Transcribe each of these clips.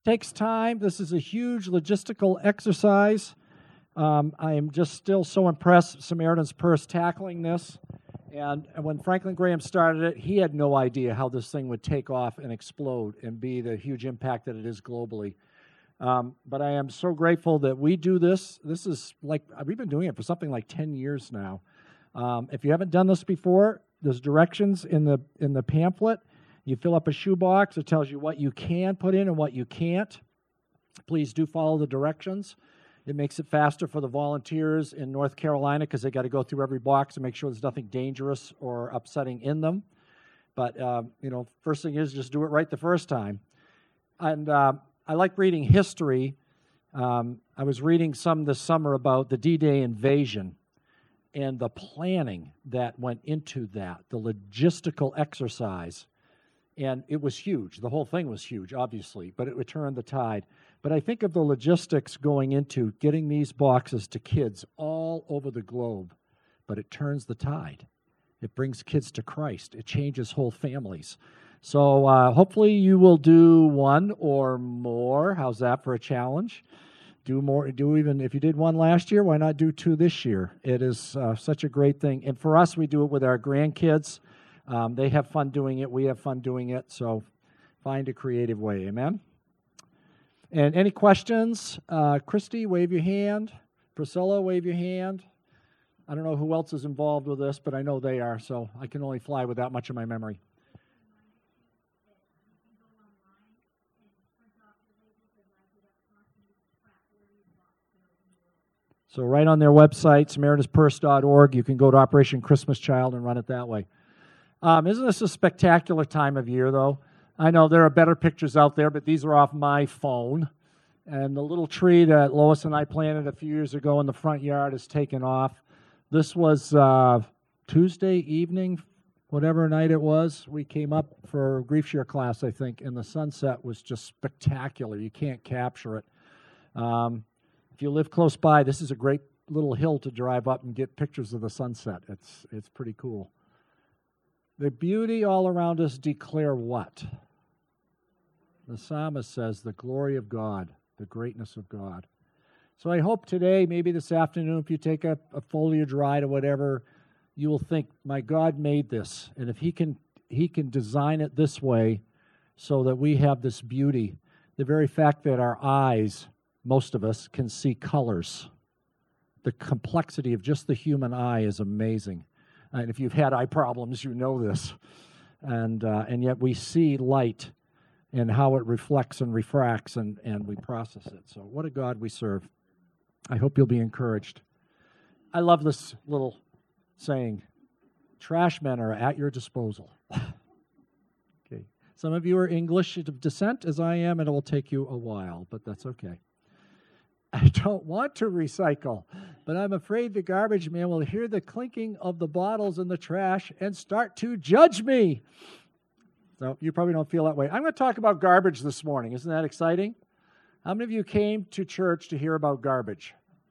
Takes time. This is a huge logistical exercise. I am just still so impressed Samaritan's Purse tackling this. And when Franklin Graham started it, he had no idea how this thing would take off and explode and be the huge impact that it is globally. But I am so grateful that we do this. This is like, we've been doing it for something like 10 years now. If you haven't done this before, there's directions in the pamphlet. You fill up a shoebox. It tells you what you can put in and what you can't. Please do follow the directions. It makes it faster for the volunteers in North Carolina because they got to go through every box and make sure there's nothing dangerous or upsetting in them. But, first thing is just do it right the first time. And I like reading history. I was reading some this summer about the D-Day invasion and the planning that went into that, the logistical exercise. And it was huge. The whole thing was huge, obviously, but it would turn the tide. But I think of the logistics going into getting these boxes to kids all over the globe, but it turns the tide. It brings kids to Christ. It changes whole families. So hopefully you will do one or more. How's that for a challenge? Do more. Do even if you did one last year, why not do two this year? It is such a great thing. And for us, we do it with our grandkids. They have fun doing it. We have fun doing it. So find a creative way. Amen? And any questions? Christy, wave your hand. Priscilla, wave your hand. I don't know who else is involved with this, but I know they are, so I can only fly with that much of my memory. So right on their website, SamaritansPurse.org, you can go to Operation Christmas Child and run it that way. Isn't this a spectacular time of year, though? I know there are better pictures out there, but these are off my phone. And the little tree that Lois and I planted a few years ago in the front yard is taken off. This was Tuesday evening, whatever night it was. We came up for grief share class, I think, and the sunset was just spectacular. You can't capture it. If you live close by, this is a great little hill to drive up and get pictures of the sunset. It's pretty cool. The beauty all around us declare what? The psalmist says, the glory of God, the greatness of God. So I hope today, maybe this afternoon, if you take a foliage ride or whatever, you will think, my God made this. And if He can design it this way so that we have this beauty, the very fact that our eyes, most of us, can see colors. The complexity of just the human eye is amazing. And if you've had eye problems, you know this. And yet we see light and how it reflects and refracts, and we process it. So what a God we serve. I hope you'll be encouraged. I love this little saying, trash men are at your disposal. Okay. Some of you are English of descent, as I am, and it will take you a while, but that's okay. I don't want to recycle, but I'm afraid the garbage man will hear the clinking of the bottles in the trash and start to judge me. So you probably don't feel that way. I'm going to talk about garbage this morning. Isn't that exciting? How many of you came to church to hear about garbage?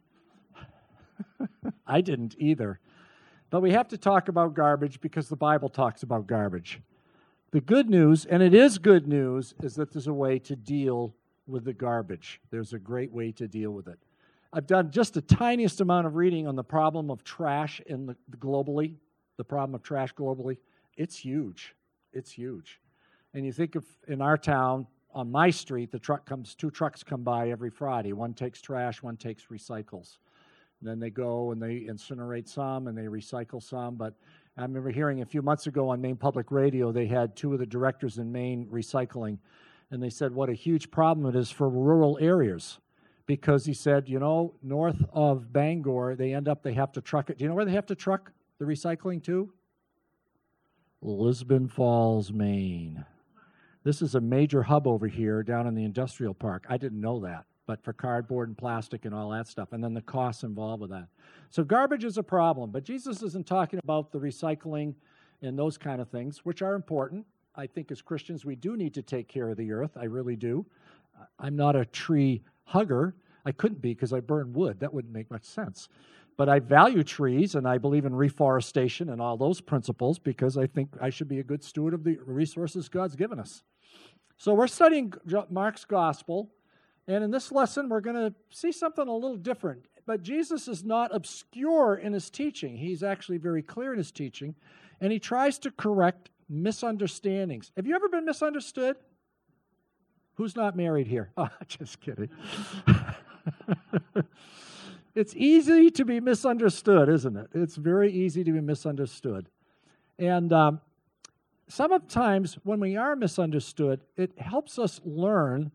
I didn't either. But we have to talk about garbage because the Bible talks about garbage. The good news, and it is good news, is that there's a way to deal with the garbage. There's a great way to deal with it. I've done just the tiniest amount of reading on the problem of trash globally, the problem of trash globally. It's huge. It's huge. And you think of in our town, on my street, two trucks come by every Friday. One takes trash, one takes recycles. And then they go and they incinerate some and they recycle some. But I remember hearing a few months ago on Maine Public Radio, they had two of the directors in Maine recycling. And they said what a huge problem it is for rural areas. Because he said, north of Bangor, they have to truck it. Do you know where they have to truck the recycling to? Lisbon Falls, Maine. This is a major hub over here down in the industrial park. I didn't know that, but for cardboard and plastic and all that stuff, and then the costs involved with that. So garbage is a problem, but Jesus isn't talking about the recycling and those kind of things, which are important. I think as Christians, we do need to take care of the earth. I really do. I'm not a tree hugger. I couldn't be because I burn wood. That wouldn't make much sense. But I value trees, and I believe in reforestation and all those principles because I think I should be a good steward of the resources God's given us. So we're studying Mark's gospel, and in this lesson we're going to see something a little different. But Jesus is not obscure in his teaching. He's actually very clear in his teaching, and he tries to correct misunderstandings. Have you ever been misunderstood? Who's not married here? Oh, just kidding. It's easy to be misunderstood, isn't it? It's very easy to be misunderstood. And sometimes when we are misunderstood, it helps us learn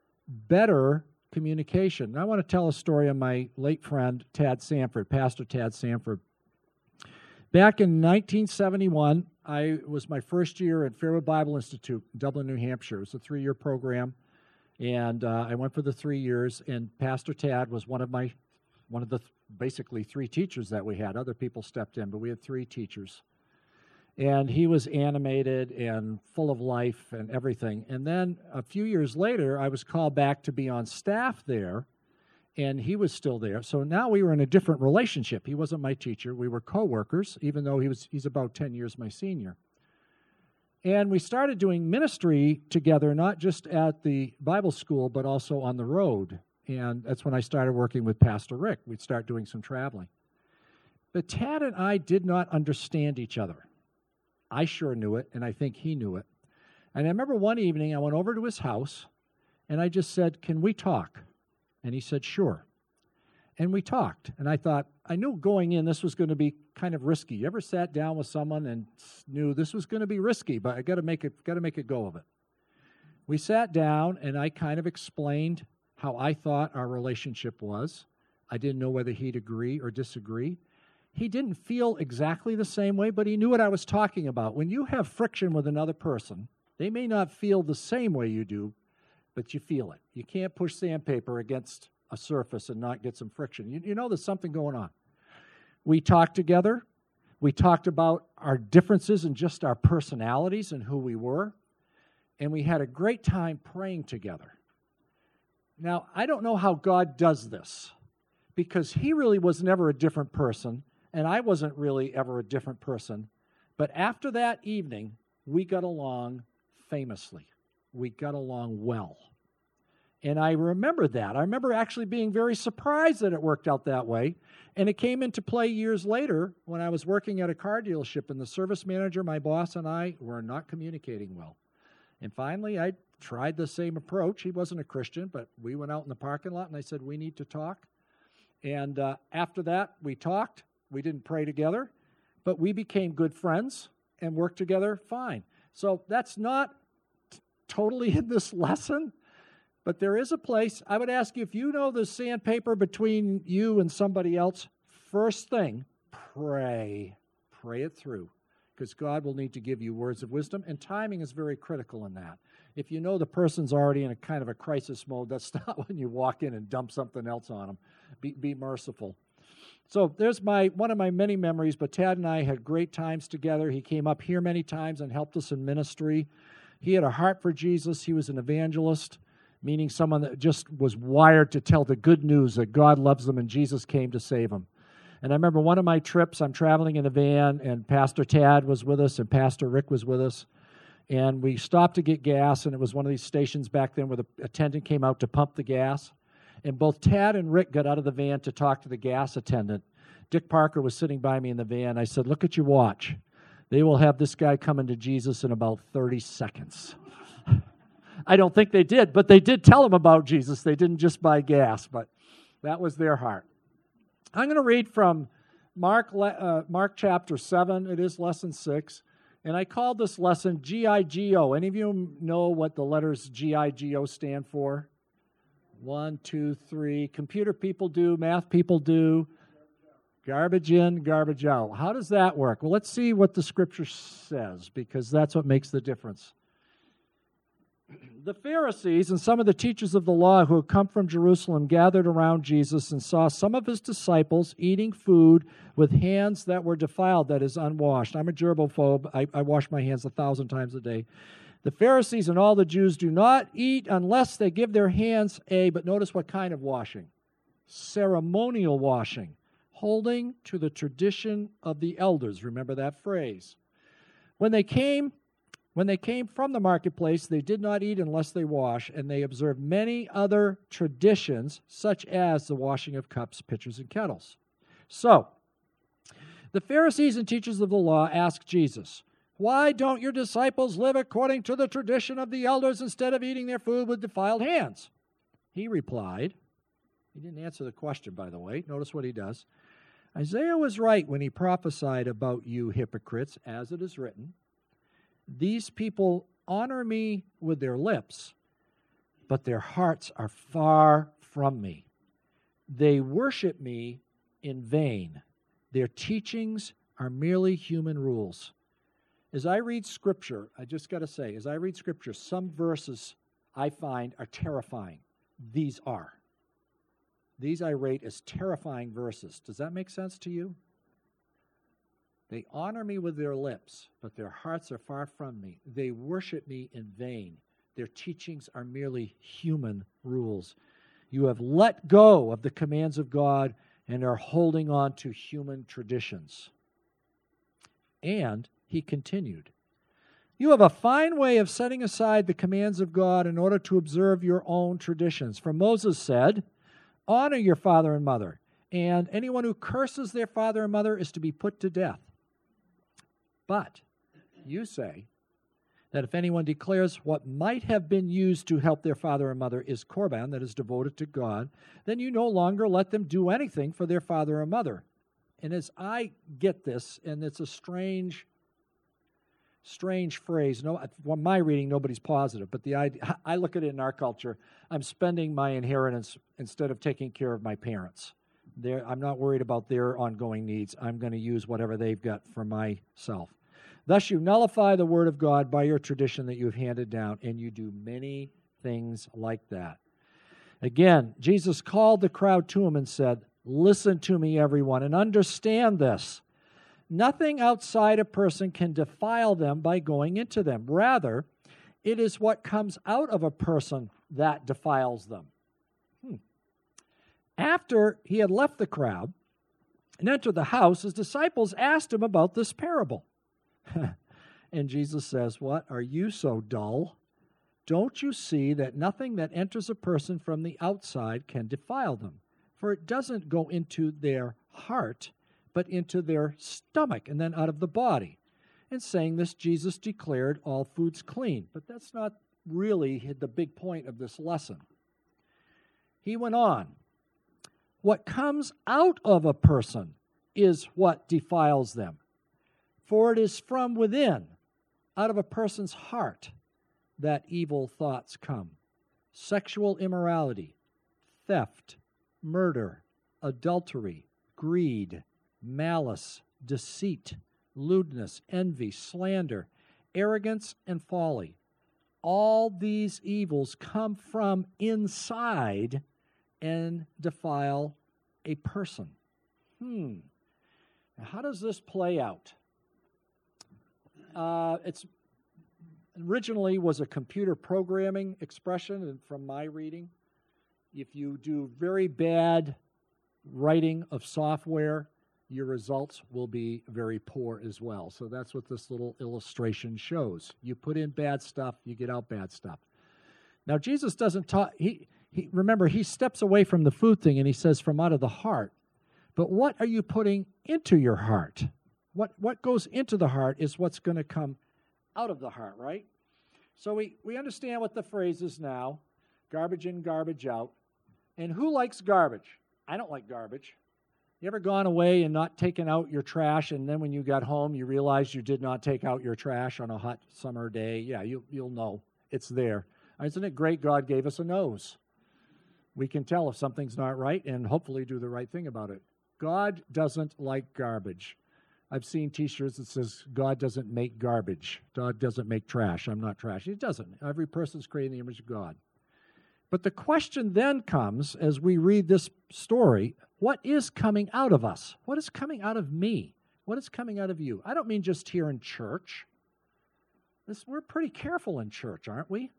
better communication. And I want to tell a story of my late friend, Tad Sanford, Pastor Tad Sanford. Back in 1971, I was my first year at Fairwood Bible Institute, Dublin, New Hampshire. It was a 3-year program, and I went for the 3 years, and Pastor Tad was one of the basically 3 teachers that we had. Other people stepped in, but we had 3 teachers. And he was animated and full of life and everything. And then a few years later, I was called back to be on staff there, and he was still there. So now we were in a different relationship. He wasn't my teacher. We were co-workers, even though he's about 10 years my senior. And we started doing ministry together, not just at the Bible school, but also on the road. And that's when I started working with Pastor Rick. We'd start doing some traveling. But Tad and I did not understand each other. I sure knew it, and I think he knew it. And I remember one evening I went over to his house, and I just said, "Can we talk?" And he said, "Sure." And we talked. And I thought, I knew going in this was going to be kind of risky. You ever sat down with someone and knew this was going to be risky, but I got to make it go of it. We sat down, and I kind of explained how I thought our relationship was. I didn't know whether he'd agree or disagree. He didn't feel exactly the same way, but he knew what I was talking about. When you have friction with another person, they may not feel the same way you do, but you feel it. You can't push sandpaper against a surface and not get some friction. You know there's something going on. We talked together. We talked about our differences in just our personalities and who we were, and we had a great time praying together. Now, I don't know how God does this, because he really was never a different person, and I wasn't really ever a different person. But after that evening, we got along famously. We got along well. And I remember that. I remember actually being very surprised that it worked out that way. And it came into play years later when I was working at a car dealership, and the service manager, my boss, and I were not communicating well. And finally, I tried the same approach. He wasn't a Christian, but we went out in the parking lot, and I said, "We need to talk." And after that, we talked. We didn't pray together, but we became good friends and worked together fine. So that's not totally in this lesson, but there is a place. I would ask you, if you know the sandpaper between you and somebody else, first thing, pray. Pray it through, because God will need to give you words of wisdom, and timing is very critical in that. If you know the person's already in a kind of a crisis mode, that's not when you walk in and dump something else on them. Be merciful. So there's one of my many memories, but Tad and I had great times together. He came up here many times and helped us in ministry. He had a heart for Jesus. He was an evangelist, meaning someone that just was wired to tell the good news that God loves them and Jesus came to save them. And I remember one of my trips, I'm traveling in a van, and Pastor Tad was with us and Pastor Rick was with us. And we stopped to get gas, and it was one of these stations back then where the attendant came out to pump the gas. And both Tad and Rick got out of the van to talk to the gas attendant. Dick Parker was sitting by me in the van. I said, "Look at your watch. They will have this guy coming to Jesus in about 30 seconds. I don't think they did, but they did tell him about Jesus. They didn't just buy gas, but that was their heart. I'm going to read from Mark chapter 7. It is lesson 6. And I called this lesson GIGO. Any of you know what the letters GIGO stand for? 1, 2, 3. Computer people do. Math people do. Garbage in, garbage out. How does that work? Well, let's see what the Scripture says, because that's what makes the difference. The Pharisees and some of the teachers of the law who had come from Jerusalem gathered around Jesus and saw some of his disciples eating food with hands that were defiled, that is, unwashed. I'm a germaphobe. I wash my hands 1,000 times a day. The Pharisees and all the Jews do not eat unless they give their hands but notice what kind of washing? Ceremonial washing, holding to the tradition of the elders. Remember that phrase. When they came When they came from the marketplace, they did not eat unless they wash, and they observed many other traditions, such as the washing of cups, pitchers, and kettles. So, the Pharisees and teachers of the law asked Jesus, "Why don't your disciples live according to the tradition of the elders instead of eating their food with defiled hands?" He replied, he didn't answer the question, by the way. Notice what he does. "Isaiah was right when he prophesied about you hypocrites, as it is written, 'These people honor me with their lips, but their hearts are far from me. They worship me in vain. Their teachings are merely human rules.'" As I read Scripture, I just got to say, as I read Scripture, some verses I find are terrifying. These are. These I rate as terrifying verses. Does that make sense to you? "They honor me with their lips, but their hearts are far from me. They worship me in vain. Their teachings are merely human rules. You have let go of the commands of God and are holding on to human traditions." And he continued, "You have a fine way of setting aside the commands of God in order to observe your own traditions. For Moses said, 'Honor your father and mother,' and anyone who curses their father and mother is to be put to death. But you say that if anyone declares what might have been used to help their father and mother is korban, that is devoted to God, then you no longer let them do anything for their father or mother." And as I get this, and it's a strange phrase. No, from my reading, nobody's positive, but the idea, I look at it in our culture, I'm spending my inheritance instead of taking care of my parents. I'm not worried about their ongoing needs. I'm going to use whatever they've got for myself. "Thus you nullify the word of God by your tradition that you have handed down, and you do many things like that." Again, Jesus called the crowd to him and said, "Listen to me, everyone, and understand this. Nothing outside a person can defile them by going into them. Rather, it is what comes out of a person that defiles them." After he had left the crowd and entered the house, his disciples asked him about this parable. And Jesus says, "What? Are you so dull? Don't you see that nothing that enters a person from the outside can defile them? For it doesn't go into their heart, but into their stomach and then out of the body." And saying this, Jesus declared all foods clean. But that's not really the big point of this lesson. He went on, "What comes out of a person is what defiles them. For it is from within, out of a person's heart, that evil thoughts come. Sexual immorality, theft, murder, adultery, greed, malice, deceit, lewdness, envy, slander, arrogance, and folly. All these evils come from inside and defile a person." Now, how does this play out? It's originally was a computer programming expression, and from my reading, if you do very bad writing of software, your results will be very poor as well. So that's what this little illustration shows. You put in bad stuff, you get out bad stuff. Now, Jesus doesn't talk, remember, he steps away from the food thing and he says from out of the heart. But what are you putting into your heart? What goes into the heart is what's going to come out of the heart, right? So we understand what the phrase is now, garbage in, garbage out. And who likes garbage? I don't like garbage. You ever gone away and not taken out your trash, and then when you got home, you realized you did not take out your trash on a hot summer day? Yeah, you'll know. It's there. Isn't it great God gave us a nose? We can tell if something's not right and hopefully do the right thing about it. God doesn't like garbage. I've seen T-shirts that says, "God doesn't make garbage. God doesn't make trash. I'm not trash." He doesn't. Every person's created in the image of God. But the question then comes, as we read this story, what is coming out of us? What is coming out of me? What is coming out of you? I don't mean just here in church. We're pretty careful in church, aren't we?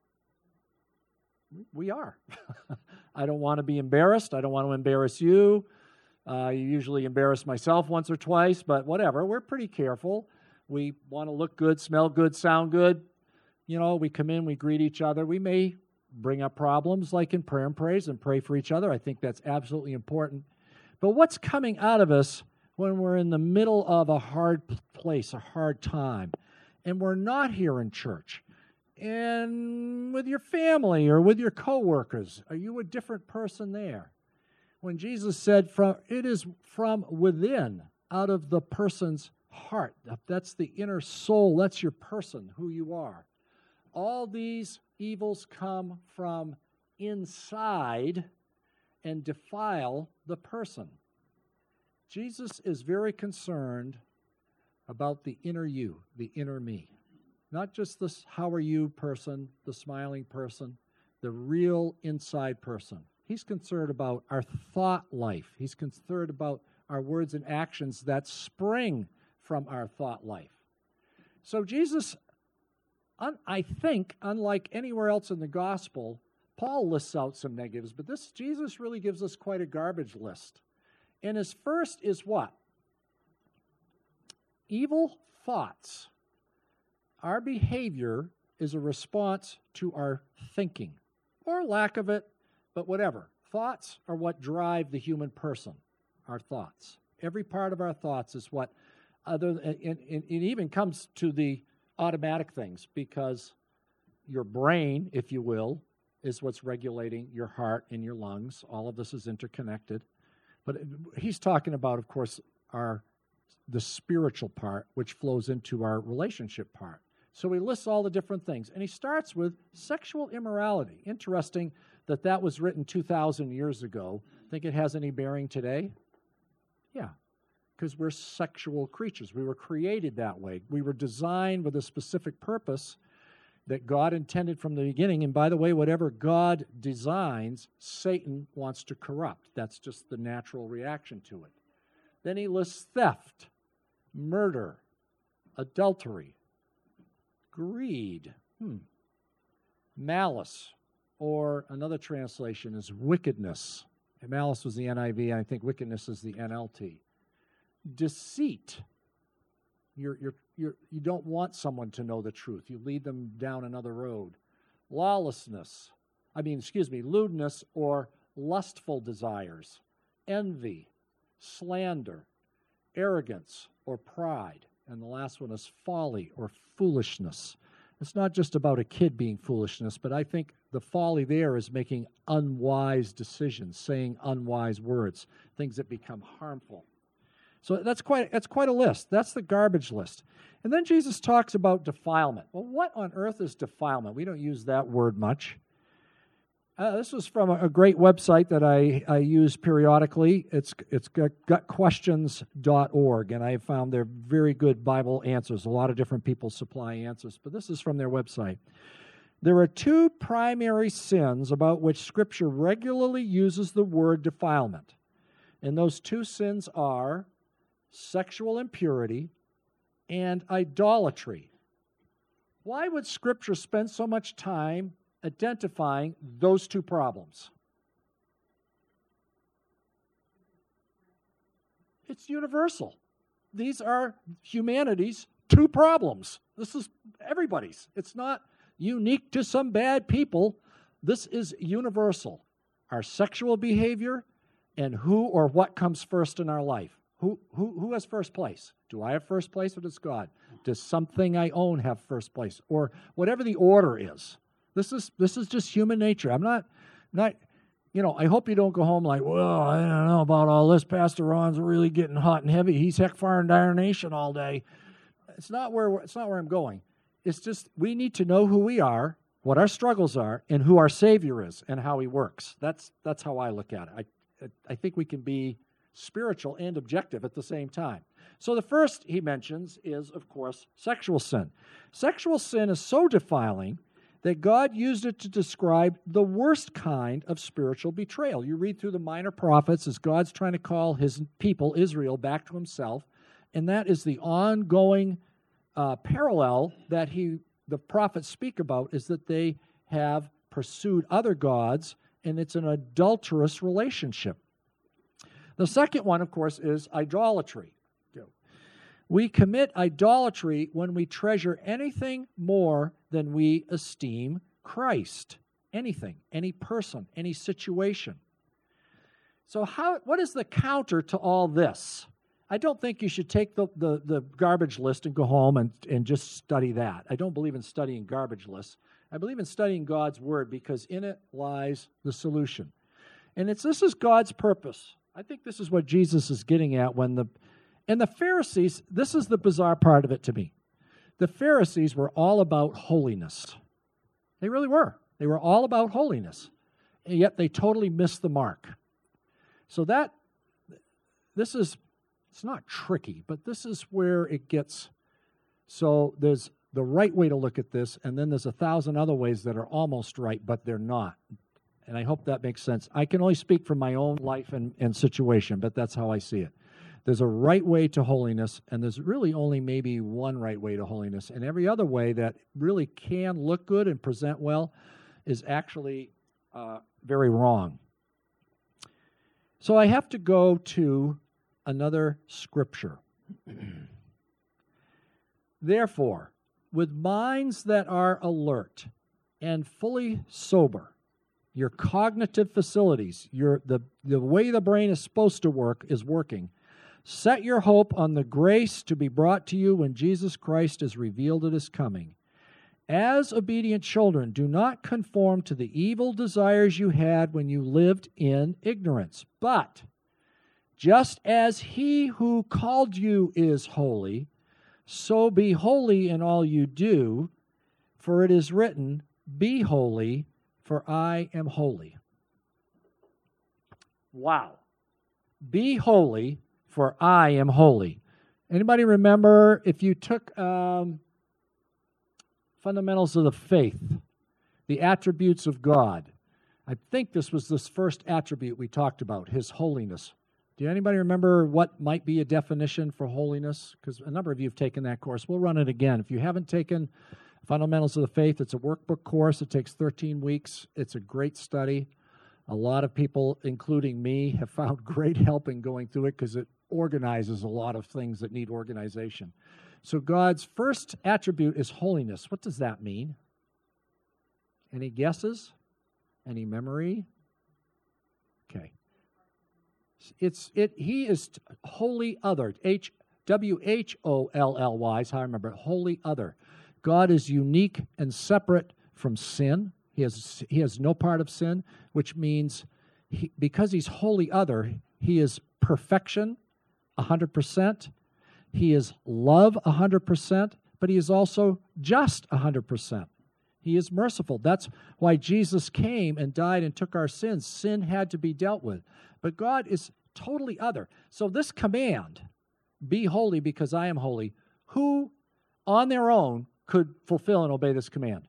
We are. I don't want to be embarrassed. I don't want to embarrass you. You usually embarrass myself once or twice, but whatever. We're pretty careful. We want to look good, smell good, sound good. We come in, we greet each other. We may bring up problems like in prayer and praise and pray for each other. I think that's absolutely important. But what's coming out of us when we're in the middle of a hard place, a hard time, and we're not here in church, and with your family or with your coworkers? Are you a different person there? When Jesus said, it is from within, out of the person's heart. That's the inner soul. That's your person, who you are. All these evils come from inside and defile the person. Jesus is very concerned about the inner you, the inner me. Not just this how are you person, the smiling person, the real inside person. He's concerned about our thought life. He's concerned about our words and actions that spring from our thought life. So Jesus, I think, unlike anywhere else in the gospel, Paul lists out some negatives, but Jesus really gives us quite a garbage list. And his first is what? Evil thoughts. Our behavior is a response to our thinking, or lack of it, but whatever. Thoughts are what drive the human person, our thoughts. Every part of our thoughts is what, it even comes to the automatic things, because your brain, if you will, is what's regulating your heart and your lungs. All of this is interconnected. But he's talking about, of course, the spiritual part, which flows into our relationship part. So he lists all the different things. And he starts with sexual immorality. Interesting that was written 2,000 years ago. Think it has any bearing today? Yeah, because we're sexual creatures. We were created that way. We were designed with a specific purpose that God intended from the beginning. And by the way, whatever God designs, Satan wants to corrupt. That's just the natural reaction to it. Then he lists theft, murder, adultery, greed, malice, or another translation is wickedness. And malice was the NIV, and I think wickedness is the NLT. Deceit. You don't want someone to know the truth. You lead them down another road. Lawlessness. Lewdness or lustful desires. Envy, slander, arrogance or pride. And the last one is folly or foolishness. It's not just about a kid being foolishness, but I think the folly there is making unwise decisions, saying unwise words, things that become harmful. So that's quite a list. That's the garbage list. And then Jesus talks about defilement. Well, what on earth is defilement? We don't use that word much. This was from a great website that I use periodically. It's gutquestions.org, and I have found they're very good Bible answers. A lot of different people supply answers, but this is from their website. There are two primary sins about which Scripture regularly uses the word defilement. And those two sins are sexual impurity and idolatry. Why would Scripture spend so much time identifying those two problems? It's universal. These are humanity's two problems. This is everybody's. It's not unique to some bad people. This is universal. Our sexual behavior and who or what comes first in our life. Who has first place? Do I have first place or does God? Does something I own have first place? Or whatever the order is. This is just human nature. I'm not, I hope you don't go home like, well, I don't know about all this. Pastor Ron's really getting hot and heavy. He's heck fire and darnation all day. It's not where I'm going. It's just we need to know who we are, what our struggles are, and who our Savior is and how He works. That's how I look at it. I think we can be spiritual and objective at the same time. So the first he mentions is, of course, sexual sin. Sexual sin is so defiling that God used it to describe the worst kind of spiritual betrayal. You read through the minor prophets as God's trying to call His people, Israel, back to Himself, and that is the ongoing parallel that the prophets speak about, is that they have pursued other gods, and it's an adulterous relationship. The second one, of course, is idolatry. We commit idolatry when we treasure anything more than we esteem Christ. Anything, any person, any situation. So what is the counter to all this? I don't think you should take the garbage list and go home and just study that. I don't believe in studying garbage lists. I believe in studying God's Word because in it lies the solution. And this is God's purpose. I think this is what Jesus is getting at and the Pharisees, this is the bizarre part of it to me. The Pharisees were all about holiness. They really were. They were all about holiness. And yet they totally missed the mark. So it's not tricky, but this is where it gets, so there's the right way to look at this, and then there's 1,000 other ways that are almost right, but they're not. And I hope that makes sense. I can only speak from my own life and situation, but that's how I see it. There's a right way to holiness, and there's really only maybe one right way to holiness. And every other way that really can look good and present well is actually very wrong. So I have to go to another scripture. Therefore, with minds that are alert and fully sober, your cognitive facilities, the way the brain is supposed to work is working. Set your hope on the grace to be brought to you when Jesus Christ is revealed at his coming. As obedient children, do not conform to the evil desires you had when you lived in ignorance. But just as he who called you is holy, so be holy in all you do, for it is written, be holy, for I am holy. Wow. Be holy, for I am holy. Anybody remember if you took Fundamentals of the Faith, the attributes of God? I think this was this first attribute we talked about, his holiness. Do anybody remember what might be a definition for holiness? Because a number of you have taken that course. We'll run it again. If you haven't taken Fundamentals of the Faith, it's a workbook course. It takes 13 weeks. It's a great study. A lot of people, including me, have found great help in going through it because it organizes a lot of things that need organization. So God's first attribute is holiness. What does that mean? Any guesses? Any memory? Okay. He is wholly othered. WHOLLY is how I remember it. Wholly other. God is unique and separate from sin. He has no part of sin, which means because he's wholly other, he is perfection 100%. He is love 100%, but he is also just 100%. He is merciful. That's why Jesus came and died and took our sins. Sin had to be dealt with. But God is totally other. So this command, be holy because I am holy, who on their own could fulfill and obey this command?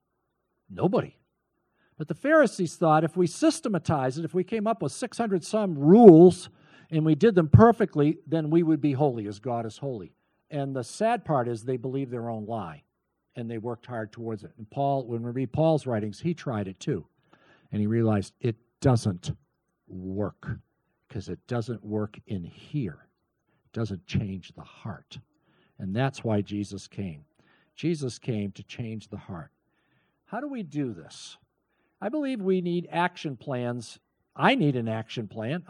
Nobody. But the Pharisees thought if we systematize it, if we came up with 600 some rules and we did them perfectly, then we would be holy as God is holy. And the sad part is they believed their own lie, and they worked hard towards it. And Paul, when we read Paul's writings, he tried it too. And he realized it doesn't work because it doesn't work in here. It doesn't change the heart. And that's why Jesus came. Jesus came to change the heart. How do we do this? I believe we need action plans. I need an action plan.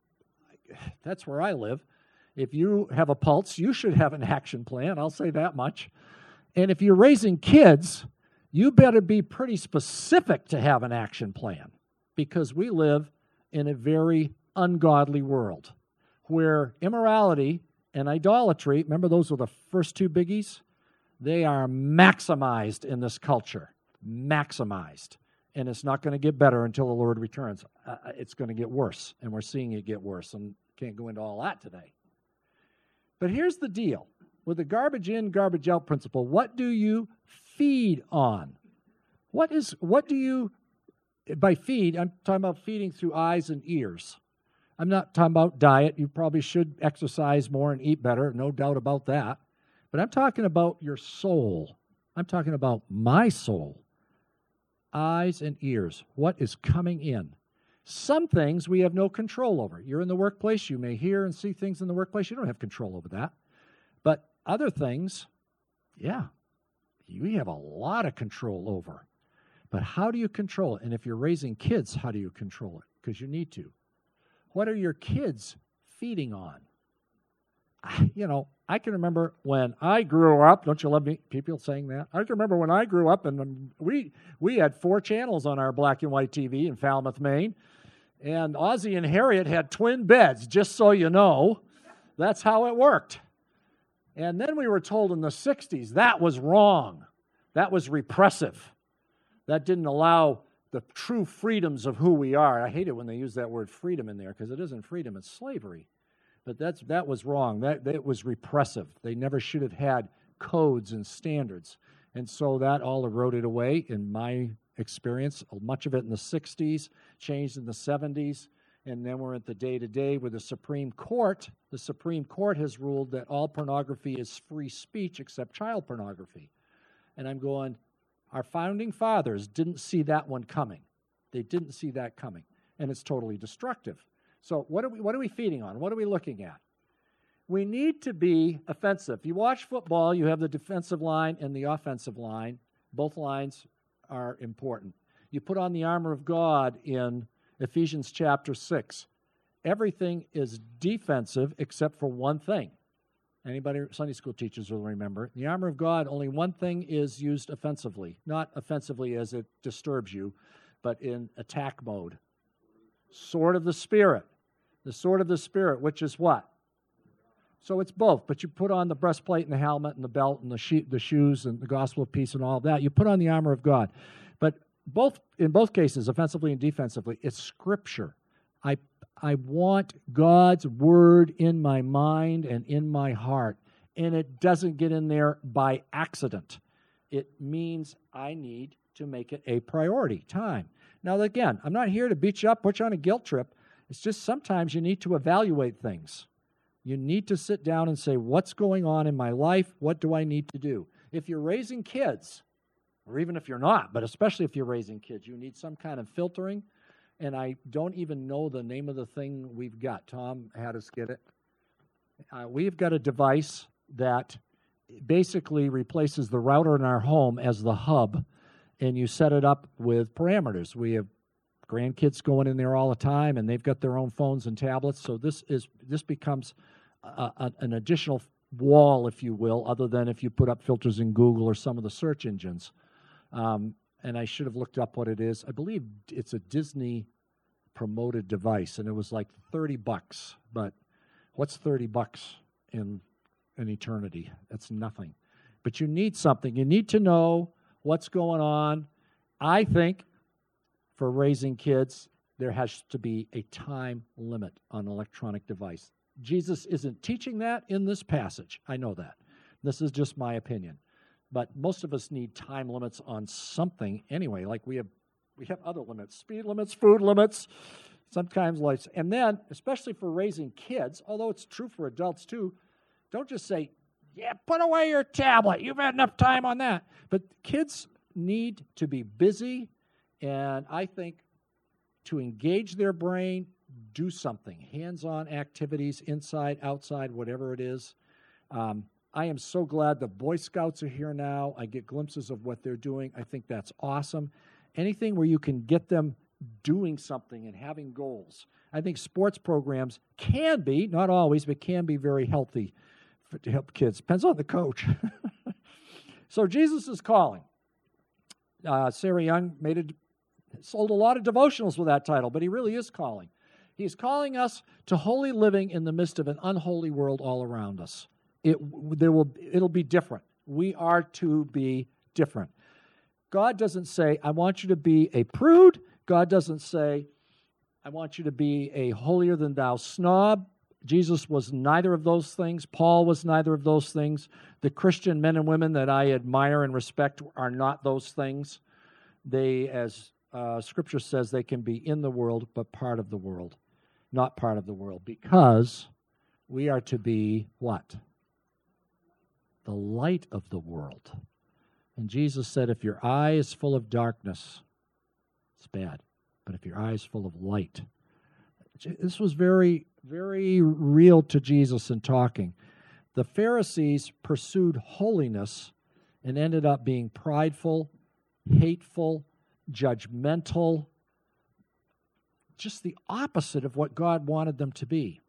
That's where I live. If you have a pulse, you should have an action plan. I'll say that much. And if you're raising kids, you better be pretty specific to have an action plan because we live in a very ungodly world where immorality and idolatry, remember those were the first two biggies? They are maximized in this culture. Maximized. And it's not going to get better until the Lord returns. It's going to get worse, and we're seeing it get worse, and can't go into all that today. But here's the deal. With the garbage in, garbage out principle, what do you feed on? What do you, by feed, I'm talking about feeding through eyes and ears. I'm not talking about diet. You probably should exercise more and eat better, no doubt about that. But I'm talking about your soul. I'm talking about my soul. Eyes and ears. What is coming in? Some things we have no control over. You're in the workplace. You may hear and see things in the workplace. You don't have control over that. But other things, yeah, we have a lot of control over. But how do you control it? And if you're raising kids, how do you control it? Because you need to. What are your kids feeding on? I can remember when I grew up. Don't you love me, people saying that? I can remember when I grew up, and we had 4 channels on our black and white TV in Falmouth, Maine. And Ozzie and Harriet had twin beds, just so you know. That's how it worked. And then we were told in the 60s that was wrong. That was repressive. That didn't allow the true freedoms of who we are. I hate it when they use that word freedom in there, because it isn't freedom, it's slavery. But that was wrong. That was repressive. They never should have had codes and standards. And so that all eroded away in my experience. Much of it in the 60s, changed in the 70s, and then we're at the day-to-day with the Supreme Court. The Supreme Court has ruled that all pornography is free speech except child pornography. And I'm going, our founding fathers didn't see that one coming. They didn't see that coming, and it's totally destructive. So what are we feeding on? What are we looking at? We need to be offensive. If you watch football, you have the defensive line and the offensive line. Both lines are important. You put on the armor of God in Ephesians chapter 6. Everything is defensive except for one thing. Anybody, Sunday school teachers will remember. The armor of God, only one thing is used offensively. Not offensively as it disturbs you, but in attack mode. Sword of the Spirit. The sword of the Spirit, which is what? So it's both, but you put on the breastplate and the helmet and the belt and the shoes and the gospel of peace and all of that. You put on the armor of God. But in both cases, offensively and defensively, it's Scripture. I want God's Word in my mind and in my heart, and it doesn't get in there by accident. It means I need to make it a priority, time. Now, again, I'm not here to beat you up, put you on a guilt trip. It's just sometimes you need to evaluate things. You need to sit down and say, what's going on in my life? What do I need to do? If you're raising kids, or even if you're not, but especially if you're raising kids, you need some kind of filtering. And I don't even know the name of the thing we've got. Tom had us get it. We've got a device that basically replaces the router in our home as the hub, and you set it up with parameters. We have grandkids going in there all the time, and they've got their own phones and tablets. So this becomes an additional wall, if you will, other than if you put up filters in Google or some of the search engines. And I should have looked up what it is. I believe it's a Disney-promoted device, and it was like $30. But what's $30 in an eternity? That's nothing. But you need something. You need to know what's going on. I think for raising kids, there has to be a time limit on an electronic device. Jesus isn't teaching that in this passage. I know that. This is just my opinion. But most of us need time limits on something anyway. Like we have other limits, speed limits, food limits, sometimes lights. And then, especially for raising kids, although it's true for adults too, don't just say, yeah, put away your tablet. You've had enough time on that. But kids need to be busy, and I think to engage their brain, do something. Hands-on activities, inside, outside, whatever it is. I am so glad the Boy Scouts are here now. I get glimpses of what they're doing. I think that's awesome. Anything where you can get them doing something and having goals. I think sports programs can be, not always, but can be very healthy to help kids. Depends on the coach. So Jesus is calling. Sarah Young sold a lot of devotionals with that title, but he really is calling. He's calling us to holy living in the midst of an unholy world all around us. It'll be different. We are to be different. God doesn't say, I want you to be a prude. God doesn't say, I want you to be a holier-than-thou snob. Jesus was neither of those things. Paul was neither of those things. The Christian men and women that I admire and respect are not those things. They, as Scripture says, they can be in the world, but part of the world, not part of the world, because we are to be what? The light of the world. And Jesus said, if your eye is full of darkness, it's bad. But if your eye is full of light, this was very, very real to Jesus in talking. The Pharisees pursued holiness and ended up being prideful, hateful, judgmental, just the opposite of what God wanted them to be.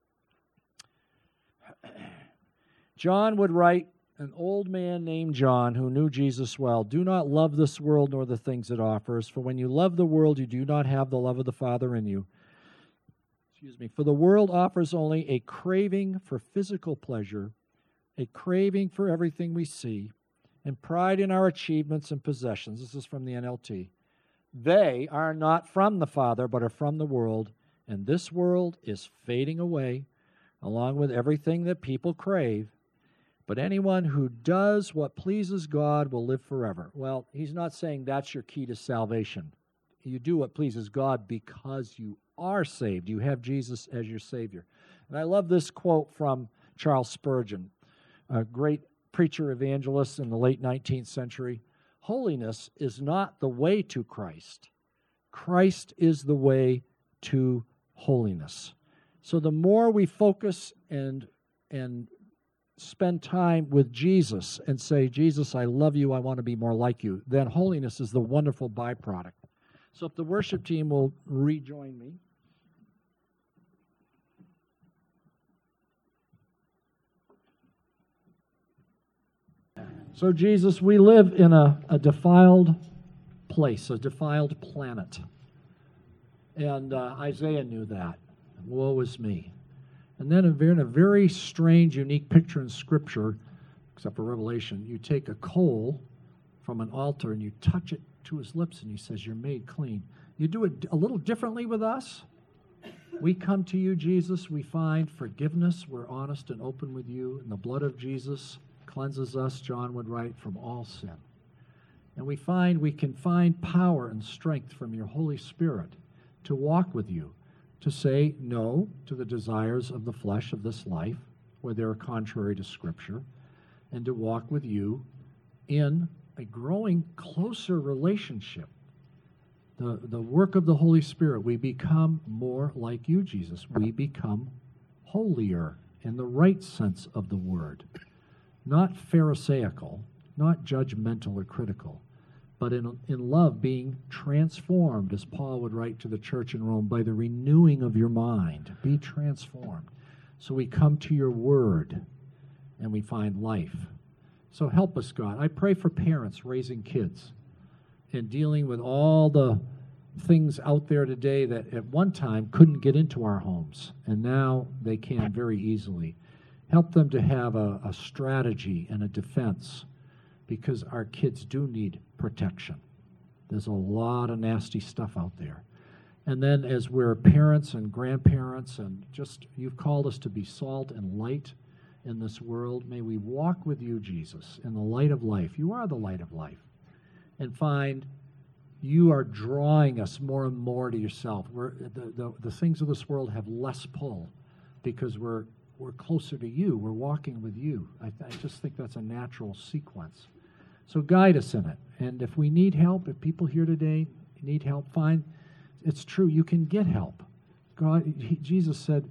John would write, an old man named John who knew Jesus well, "Do not love this world nor the things it offers, for when you love the world, you do not have the love of the Father in you. For the world offers only a craving for physical pleasure, a craving for everything we see, and pride in our achievements and possessions." This is from the NLT. "They are not from the Father, but are from the world, and this world is fading away, along with everything that people crave. But anyone who does what pleases God will live forever." Well, he's not saying that's your key to salvation. You do what pleases God because you are saved. You have Jesus as your Savior. And I love this quote from Charles Spurgeon, a great preacher evangelist in the late 19th century. "Holiness is not the way to Christ. Christ is the way to holiness." So the more we focus and spend time with Jesus and say, "Jesus, I love you, I want to be more like you," then holiness is the wonderful byproduct. So if the worship team will rejoin me. So Jesus, we live in a defiled place, a defiled planet. And Isaiah knew that. Woe is me. And then in a very strange, unique picture in Scripture, except for Revelation, you take a coal from an altar and you touch it to his lips and he says, "You're made clean." You do it a little differently with us. We come to you, Jesus. We find forgiveness. We're honest and open with you. And the blood of Jesus cleanses us, John would write, from all sin. And we find we can find power and strength from your Holy Spirit to walk with you, to say no to the desires of the flesh of this life, where they're contrary to Scripture, and to walk with you in a growing closer relationship. The work of the Holy Spirit, we become more like you, Jesus. We become holier in the right sense of the word. Not pharisaical, not judgmental or critical, but in love being transformed, as Paul would write to the church in Rome, by the renewing of your mind. Be transformed. So we come to your word and we find life. So help us, God. I pray for parents raising kids and dealing with all the things out there today that at one time couldn't get into our homes, and now they can very easily. Help them to have a strategy and a defense, because our kids do need protection. There's a lot of nasty stuff out there. And then as we're parents and grandparents, and just you've called us to be salt and light in this world, may we walk with you, Jesus, in the light of life. You are the light of life. And find you are drawing us more and more to yourself. The things of this world have less pull because we're closer to you. We're walking with you. I just think that's a natural sequence. So guide us in it. And if we need help, if people here today need help, fine. It's true, you can get help. Jesus said,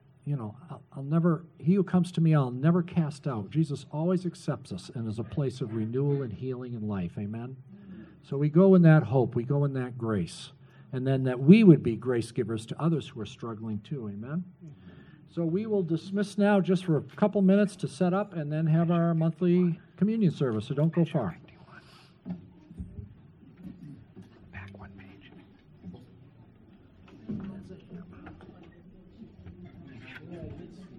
he who comes to me, I'll never cast out. Jesus always accepts us and is a place of renewal and healing and life. Amen? So we go in that hope, we go in that grace, and then that we would be grace givers to others who are struggling too. Amen? So we will dismiss now just for a couple minutes to set up and then have our monthly communion service, so don't go far. Back one page. Yeah,